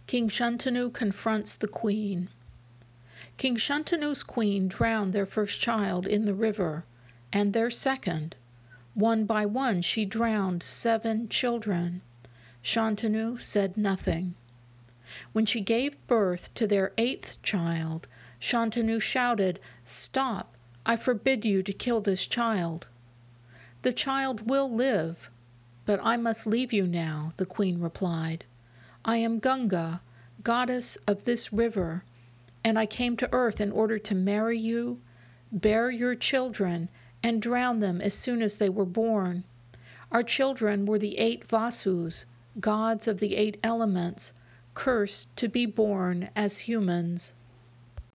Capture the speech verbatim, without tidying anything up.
King Shantanu confronts the queen. King Shantanu's queen drowned their first child in the river, and their second. One by one she drowned seven children. Shantanu said nothing. When she gave birth to their eighth child, Shantanu shouted, "Stop! I forbid you to kill this child." "The child will live, but I must leave you now," the queen replied. "I am Ganga, goddess of this river, and I came to earth in order to marry you, bear your children, and drown them as soon as they were born. Our children were the eight Vasus, gods of the eight elements, cursed to be born as humans."